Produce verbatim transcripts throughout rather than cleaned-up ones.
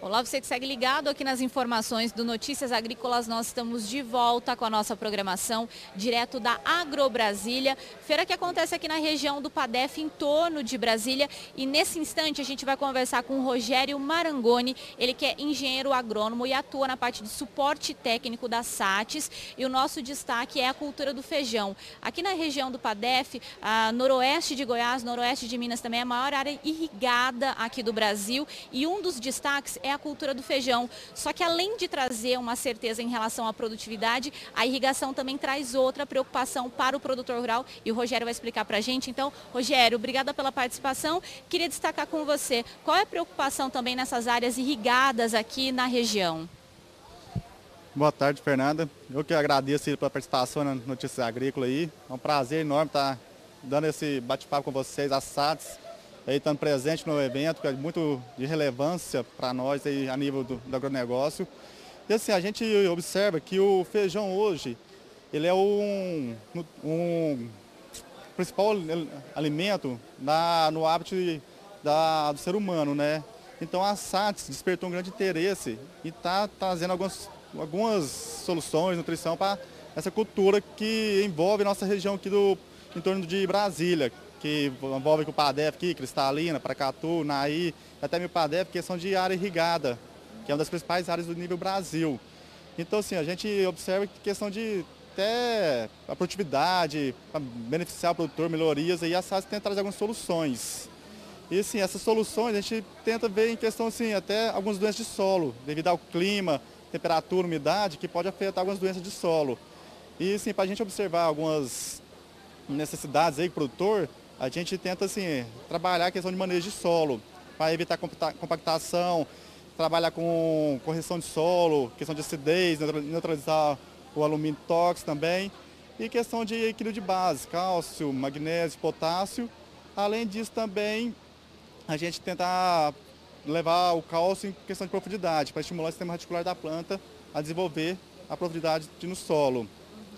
Olá, você que segue ligado aqui nas informações do Notícias Agrícolas. Nós estamos de volta com a nossa programação direto da Agrobrasília, feira que acontece aqui na região do Padef, em torno de Brasília. E nesse instante a gente vai conversar com o Rogério Marangoni, ele que é engenheiro agrônomo e atua na parte de suporte técnico da SATES. E o nosso destaque é a cultura do feijão. Aqui na região do Padef, a noroeste de Goiás, noroeste de Minas também é a maior área irrigada aqui do Brasil. E um dos destaques é a cultura do feijão. Só que além de trazer uma certeza em relação à produtividade, a irrigação também traz outra preocupação para o produtor rural e o Rogério vai explicar para a gente. Então, Rogério, obrigada pela participação. Queria destacar com você, qual é a preocupação também nessas áreas irrigadas aqui na região? Boa tarde, Fernanda. Eu que agradeço pela participação na Notícias Agrícolas aí. É um prazer enorme estar dando esse bate-papo com vocês, a SATES, aí estando presente no evento, que é muito de relevância para nós aí a nível do, do agronegócio. E assim, a gente observa que o feijão hoje, ele é um, um principal alimento na, no hábito da, do ser humano, né? Então a SATES despertou um grande interesse e está trazendo algumas, algumas soluções, nutrição para essa cultura que envolve a nossa região aqui do, em torno de Brasília, que envolve o Padef aqui, Cristalina, Paracatu, Naí, até meu Padef, que são de área irrigada, que é uma das principais áreas do nível Brasil. Então, assim, a gente observa que questão de até a produtividade, para beneficiar o produtor, melhorias, aí a SATES tenta trazer algumas soluções. E, assim, essas soluções a gente tenta ver em questão, assim, até algumas doenças de solo, devido ao clima, temperatura, umidade, que pode afetar algumas doenças de solo. E, assim, para a gente observar algumas necessidades aí do produtor, a gente tenta assim, trabalhar a questão de manejo de solo, para evitar compactação, trabalhar com correção de solo, questão de acidez, neutralizar o alumínio tóxico também, e questão de equilíbrio de base, cálcio, magnésio, potássio. Além disso também, a gente tentar levar o cálcio em questão de profundidade, para estimular o sistema radicular da planta a desenvolver a profundidade no solo.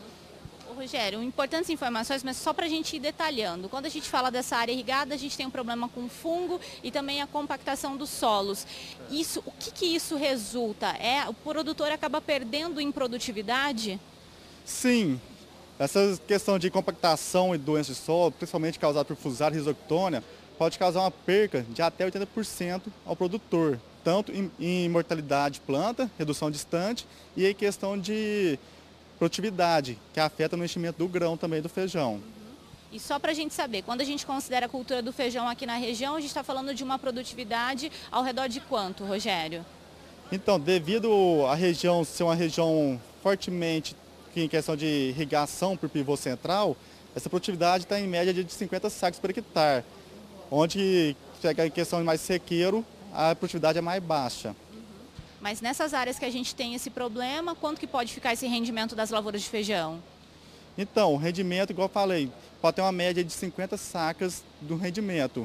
Rogério, importantes informações, mas só para a gente ir detalhando. Quando a gente fala dessa área irrigada, a gente tem um problema com fungo e também a compactação dos solos. Isso, o que, que isso resulta? É, o produtor acaba perdendo em produtividade? Sim, essa questão de compactação e doenças de solo, principalmente causada por Fusarium rhizoctonia, pode causar uma perca de até oitenta por cento ao produtor, tanto em, em mortalidade de planta, redução distante, e em questão de produtividade, que afeta no enchimento do grão também do feijão. Uhum. E só para a gente saber, quando a gente considera a cultura do feijão aqui na região, a gente está falando de uma produtividade ao redor de quanto, Rogério? Então, devido à região ser uma região fortemente em questão de irrigação por pivô central, essa produtividade está em média de cinquenta sacos por hectare, onde chega em questão de mais sequeiro, a produtividade é mais baixa. Mas nessas áreas que a gente tem esse problema, quanto que pode ficar esse rendimento das lavouras de feijão? Então, o rendimento, igual eu falei, pode ter uma média de cinquenta sacas do rendimento.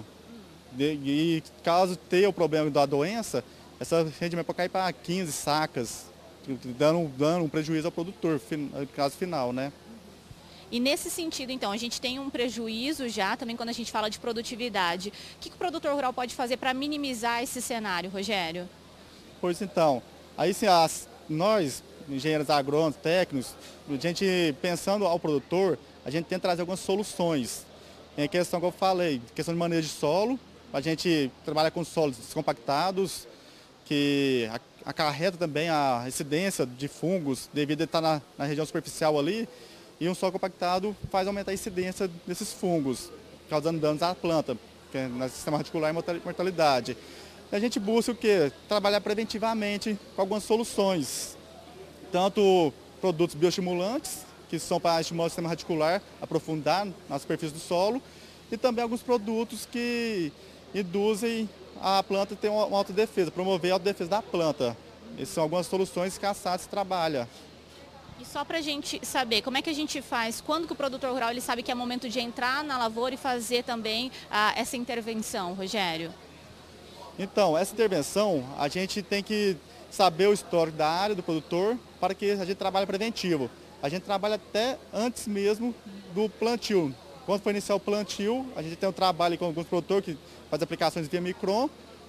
E caso tenha o problema da doença, esse rendimento pode cair para quinze sacas, dando, dando um prejuízo ao produtor, no caso final, né? E nesse sentido, então, a gente tem um prejuízo já, também quando a gente fala de produtividade. O que, que o produtor rural pode fazer para minimizar esse cenário, Rogério? Pois então, aí sim, as, nós, engenheiros agrônomos, técnicos, a gente pensando ao produtor, a gente tenta trazer algumas soluções. Em questão que eu falei, questão de manejo de solo, a gente trabalha com solos descompactados, que acarreta também a incidência de fungos devido a estar na, na região superficial ali, e um solo compactado faz aumentar a incidência desses fungos, causando danos à planta, que é no sistema radicular e mortalidade. A gente busca o quê? Trabalhar preventivamente com algumas soluções. Tanto produtos bioestimulantes, que são para estimular o sistema radicular, aprofundar na superfície do solo, e também alguns produtos que induzem a planta a ter uma autodefesa, promover a autodefesa da planta. Essas são algumas soluções que a SATES trabalha. E só para a gente saber, como é que a gente faz, quando que o produtor rural ele sabe que é momento de entrar na lavoura e fazer também ah, essa intervenção, Rogério? Então, essa intervenção, a gente tem que saber o histórico da área do produtor para que a gente trabalhe preventivo. A gente trabalha até antes mesmo do plantio. Quando for iniciar o plantio, a gente tem um trabalho com alguns produtores que fazem aplicações via micron,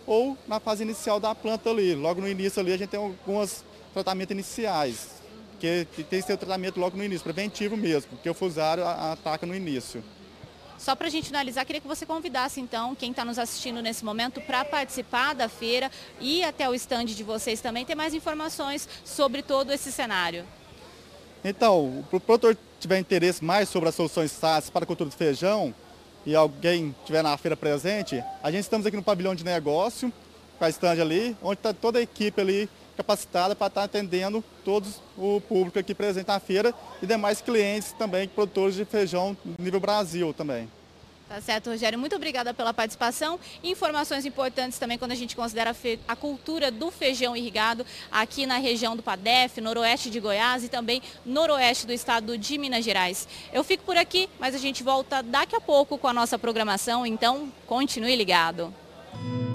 ou na fase inicial da planta ali. Logo no início ali a gente tem alguns tratamentos iniciais, que tem que ser o tratamento logo no início, preventivo mesmo, porque o fusário ataca no início. Só para a gente finalizar, queria que você convidasse então quem está nos assistindo nesse momento para participar da feira e até o stand de vocês também ter mais informações sobre todo esse cenário. Então, para o produtor tiver interesse mais sobre as soluções S A T para a cultura de feijão e alguém estiver na feira presente, a gente estamos aqui no pavilhão de negócio, com a stand ali, onde está toda a equipe ali capacitada para estar atendendo todo o público aqui presente na feira e demais clientes também, produtores de feijão nível Brasil também. Tá certo, Rogério. Muito obrigada pela participação. Informações importantes também quando a gente considera a, fe... a cultura do feijão irrigado aqui na região do Padef, noroeste de Goiás e também noroeste do estado de Minas Gerais. Eu fico por aqui, mas a gente volta daqui a pouco com a nossa programação, então continue ligado.